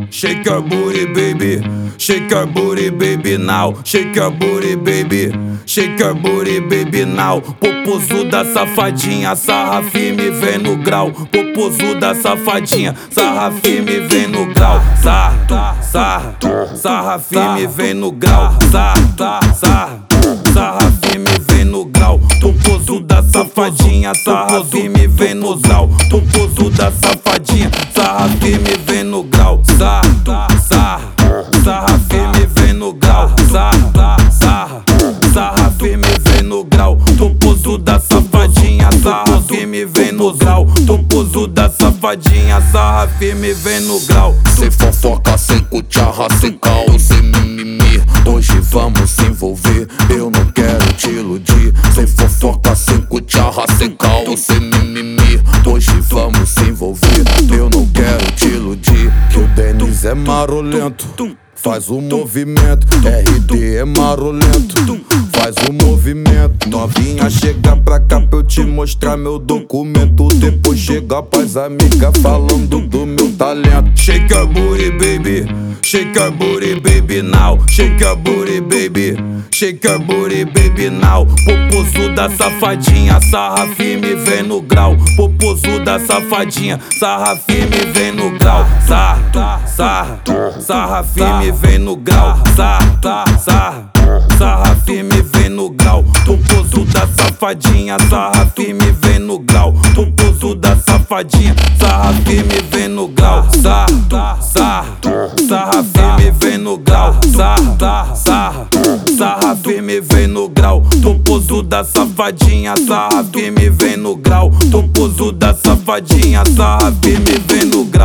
Shake your booty, baby. Shake your booty, baby, now. Shake your booty, baby. Shake your booty, baby, now. Popozuda safadinha, sarra firme, vem no grau. Popozuda safadinha, sarra firme, vem no grau. Sarra firme, vem no grau. Sarra firme, vem no grau. Popozuda safadinha, sarra firme, vem no grau. Popozuda safadinha, sarra firme, vem no grau. Sarra firme, vem no grau. Sarra firme, vem no grau. Popozuda safadinha, sarra firme, vem no grau. Popozuda safadinha, sarra firme, vem no grau. Sem fofoca, sem cucharra, sem caô, sem mimimi. Hoje vamos se envolver, eu não quero te iludir. Sem fofoca, sem cucharra, sem caô, sem mimimi. Hoje vamos se envolver, eu não quero te iludir. Que o Denis é marolento, faz o movimento. RD é marolento, faz o movimento. Novinha, chega pra cá pra eu te mostrar meu documento. Depois chega pras amigas falando do meu talento. Shake your booty, baby. Shake your booty, baby, now. Shake your booty, baby. Shake your booty, baby, now. Popozuda safadinha, sarra firme, vem no grau. Popozuda safadinha, sarra firme, vem no grau. Sarra firme, vem no grau. Sarra firme, vem no grau. Popozuda safadinha, sarra firme, vem no grau. Popozuda safadinha, sarra firme, vem no grau. Sarra firme, vem no grau. Sarra firme, vem no grau. Popozuda safadinha, sarra firme, vem no grau. Popozuda safadinha, sarra firme, vem no grau.